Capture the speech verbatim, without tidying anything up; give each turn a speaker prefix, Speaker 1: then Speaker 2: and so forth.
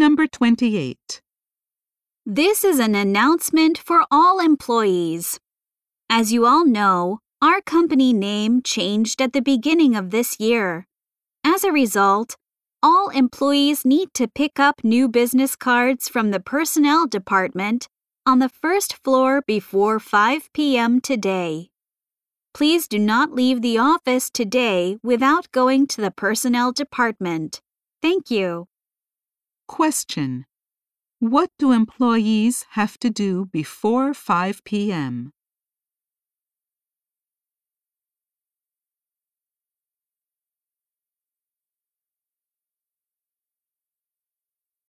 Speaker 1: Number twenty-eight.
Speaker 2: This is an announcement for all employees. As you all know, our company name changed at the beginning of this year. As a result, all employees need to pick up new business cards from the personnel department on the first floor before five p m today. Please do not leave the office today without going to the personnel department. Thank you.
Speaker 1: Question. What do employees have to do before five p m?